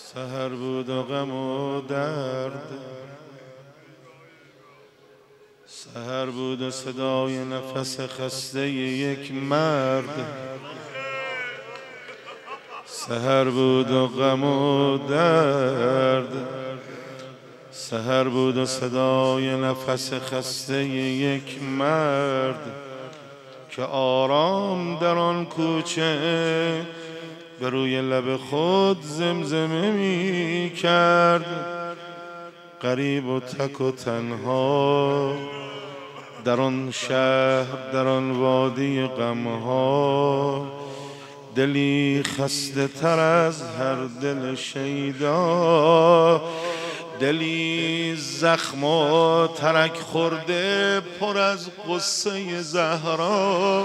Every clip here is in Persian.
سحر بود و غم و درد، سحر بود و صدای نفس خسته یک مرد. سحر بود و غم و درد، سحر بود و صدای نفس خسته یک مرد که آرام در آن کوچه به روی لب خود زمزمه می کرد. غریب و تک و تنها در آن شهر، در آن وادی غمها، دلی خسته تر از هر دل شیدا، دلی زخم و ترک خورده پر از غصه زهرا.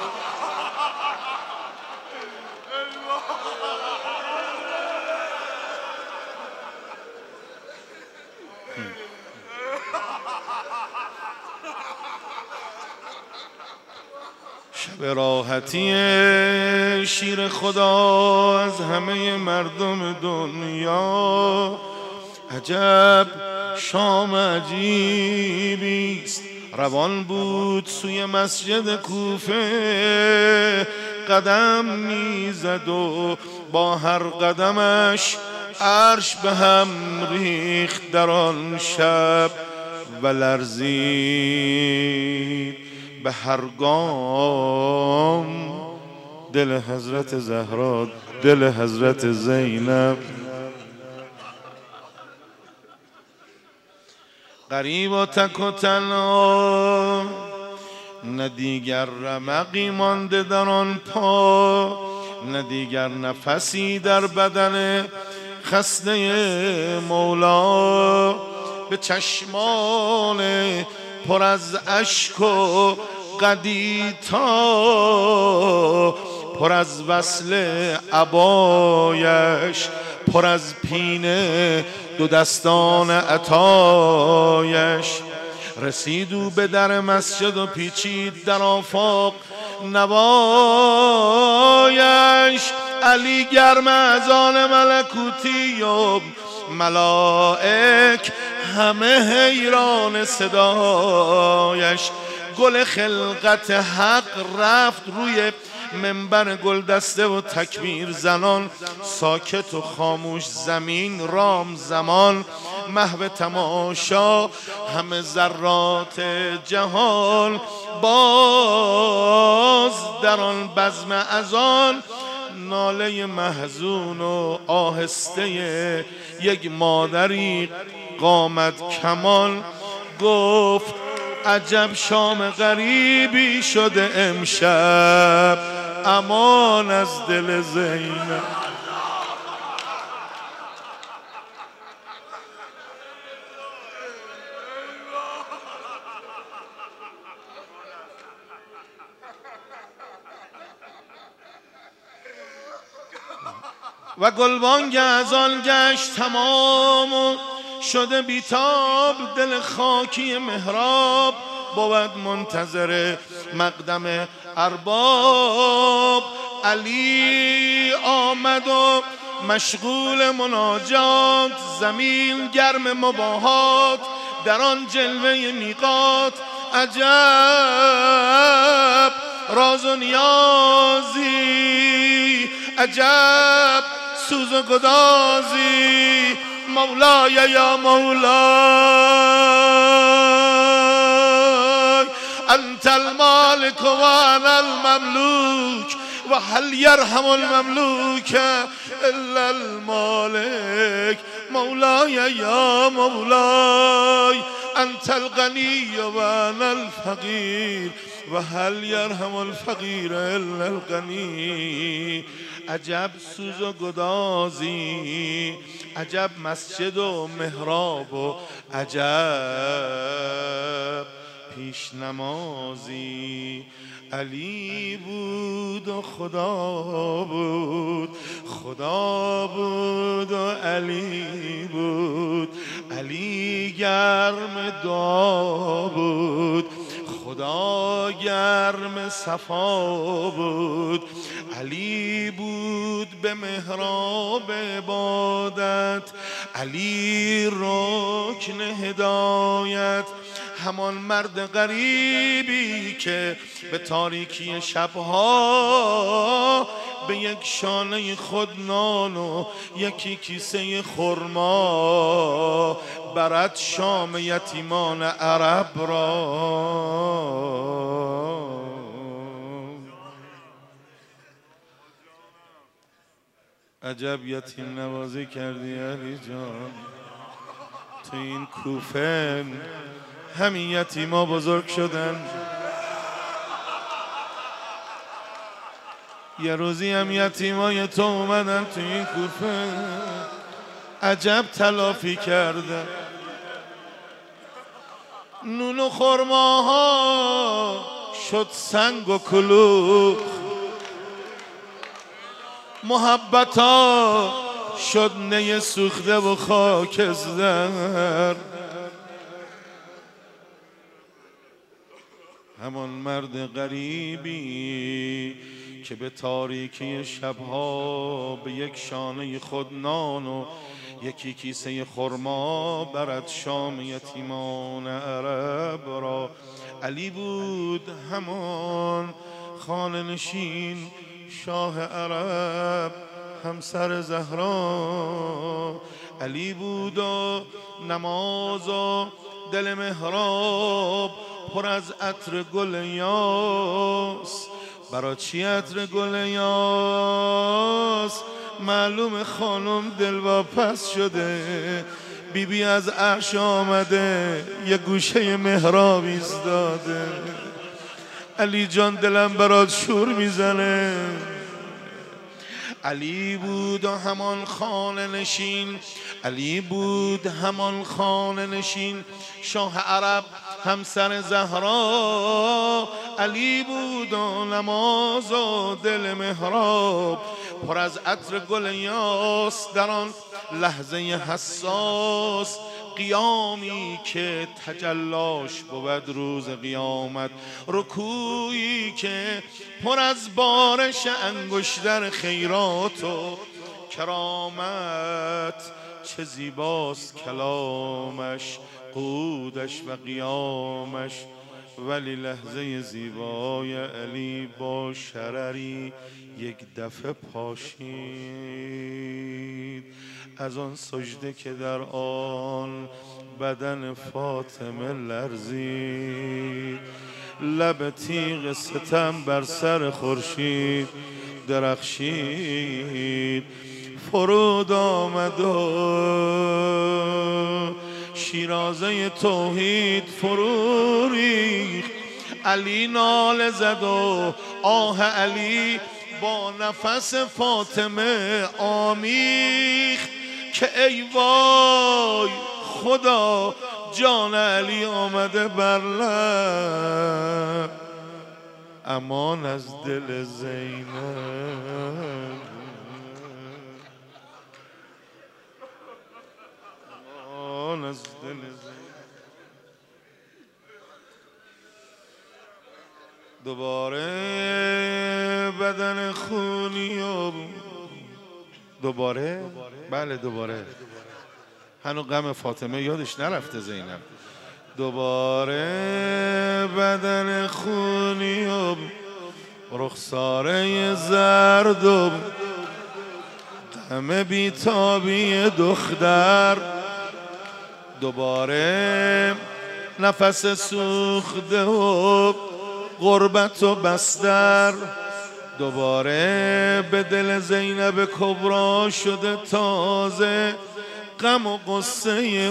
شب راحتی شیر خدا از همه مردم دنیا، عجب شام عجیبیست. روان بود سوی مسجد کوفه، قدم میزد و با هر قدمش عرش به هم ریخت در آن شب و لرزید به هر گام دل حضرت زهرا، دل حضرت زینب. غریب و تک و تنها، نه دیگر رمقی مانده در آن پا، نه دیگر نفسی در بدن خسته مولا. به چشمان پر از اشک و قدیتا، پر از وصل عبایش، پر از پینه دو دستان عطایش، رسید او به در مسجد و پیچید در آفاق نوایش. علی گرم از آن ملکوتی و ملائک همه حیران صدایش. گل خلقت حق رفت روی منبر گلدسته و تکبیر زنان، ساکت و خاموش زمین رام زمان، محو تماشا همه ذرات جهان. باز در آن بزم اذان ناله محزون و آهسته یک مادری قامت کمان، گفت عجب شام غریبی شده امشب، امان از دل زینب. و گلبانگ از آن گشت تمام و شده بیتاب، دل خاکی محراب بود منتظر مقدم ارباب. علی آمد و مشغول مناجات، زمین گرم مباهات در آن جلوه میقات. عجب راز و نیازی، عجب سوز و گدازی، مولای یا مولای انت المالک و انا المملوک و هل یرحم المملوک الا المالک. مولای یا مولای انت الغنی و انا الفقیر و هل یرحم الفقیر الا الغنی. عجب سوز و گدازی، عجب مسجد و محراب و عجب پیش نمازی. علی بود و خدا بود، خدا بود و علی بود. علی گرم دعا بود، خدا گرم صفا بود. علی بود به محراب عبادت، علی رکن هدایت. همان مرد غریبی که به تاریکی شبها به یک شانه خود نان و یکی کیسه خرما برد شام یتیمان عرب را. عجب یتیم نوازی کردی علی جان، تو این کوفه همین یتیما بزرگ شدن. یه روزی هم یتیمای تو اومدن تو این کوفه، عجب تلافی کردن. نون و خرماها شد سنگ و کلوخ، محبتا شد نی سوخته و خاکستر. همان مرد غریبی که به تاریکی شبها به یک شانه خود نان و یکی کیسه خرما برد شام یتیمان عرب را. علی بود همان خانه نشین شاه عرب، همسر زهرا. علی بود و نماز و دل محراب پر از عطر گل یاس. برا چی عطر گل یاس؟ معلوم خانم دلواپس شده، بیبی از عرش آمده یه گوشه محراب ایستاده. علی جان دلم برات شور میزنه. علی بود و همان خانه نشین، علی بود همان خانه نشین شاه عرب، همسر زهرا. علی بود و نماز و دل محراب پر از عطر گل یاس. در آن لحظه حساس قیامی که تجلاش بود روز قیامت، رکوعی که پر از بارش انگشتر خیرات و کرامت. چه زیباست کلامش، قودش و قیامش، ولی لحظه زیبای علی با شرری یک دفعه پاشید از آن سجده که در آن بدن فاطمه لرزید. لب تیغ ستم بر سر خورشید درخشید. فرود آمد و شیرازه توحید فرو ریخت. علی ناله زد و آه علی با نفس فاطمه آمیخت که ای وای خدا جان علی آمده بر لب. امان از دل زینب، امان از دل زینب. دوباره بدن خونی و دوباره بله دوباره هنو غم فاطمه یادش نرفته زینب. دوباره بدن خونی و رخساره زرد و غم بیتابی دختر. دوباره نفس سوخته و غربت و بستر. دوباره به دل زینب کبرا شده تازه غم و قصه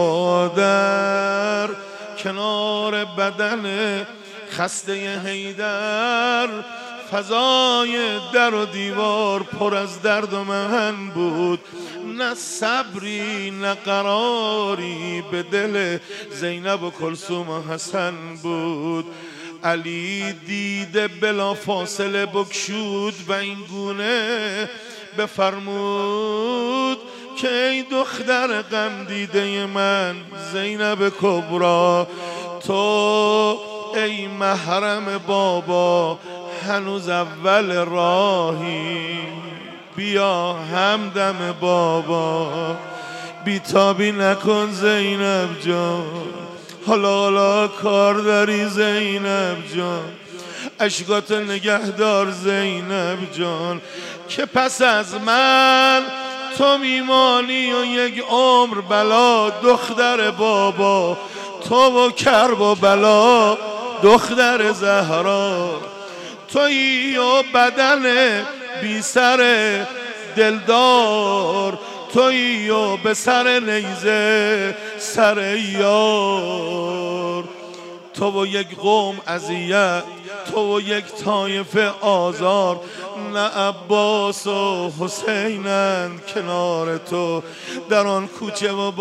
مادر. کنار بدن خسته حیدر فضای در و دیوار پر از درد و محن بود. نه صبری نه قراری به دل زینب و کلثوم و حسن بود. علی دیده بلا فاصله بگشود و این گونه بفرمود که ای دختر غم دیده من زینب کبرا، تو ای محرم بابا هنوز اول راهی. بیا همدم بابا، بیتابی نکن زینب جان، حالا کار داری زینب جان، اشکات نگهدار زینب جان، که پس از من تو میمانی و یک عمر بلا، دختر بابا تو و کرب و بلا، دختر زهرا تویی و بدن بی سر دلدار، تویی و به سر نیزه سر یار، تو و یک قوم اذیت، تو و یک طایفه آزار، نه عباس و حسینند کنار تو در آن کوچه و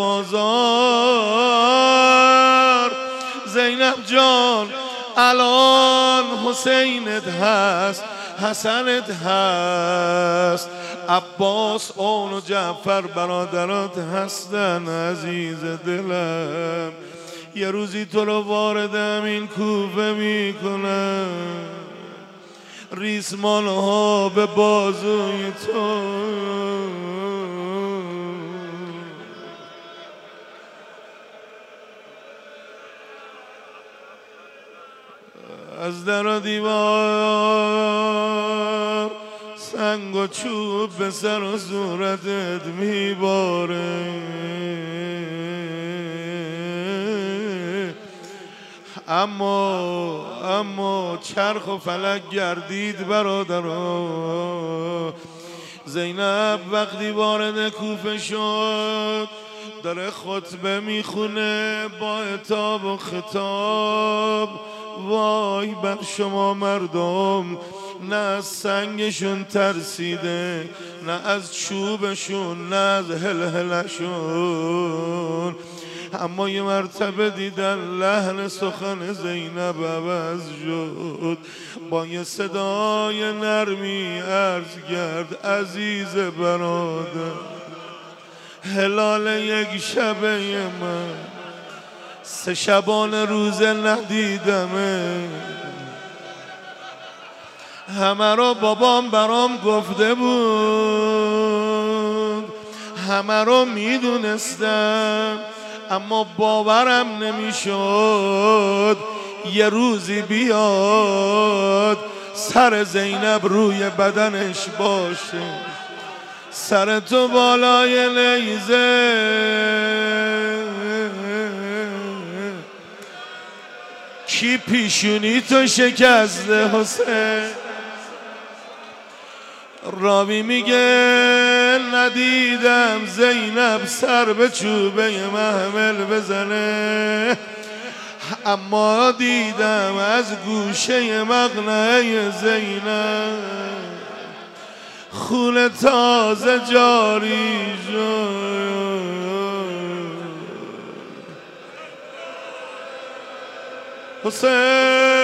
بازار. زینب جان الان حسینت هست، حسنت هست، عباس اون و جعفر برادرات هستن عزیز دلم، یه روزی تو رو وارد همین کوفه میکنم، ریسمان ها به بازوی تو، از در و دیوار سنگ و چوب به سر و صورتت میباره، اما چرخ و فلک گردید برادرها. زینب وقتی وارد کوفه شد داره خطبه میخونه با عتاب و خطاب، وای بر شما مردم، نه از سنگشون ترسیده، نه از چوبشون، نه از هلهلشون، اما یه مرتبه دیدن لحن سخن زینب عوض شد، با یه صدای نرمی عرض کرد عزیز برادر، هلال یک شبه من 3 شبانه روزه ندیدمه، همه رو بابام برام گفته بود، همه رو میدونستم، اما باورم نمیشد یه روزی بیاد سر زینب روی بدنش باشه، سر تو بالای نیزه، کی پیشونی تو شکسته حسین؟ راوی میگه ندیدم زینب سر به چوبه محمل بزنه، اما دیدم از گوشه مقنعه زینب خون تازه جاری شد. حسین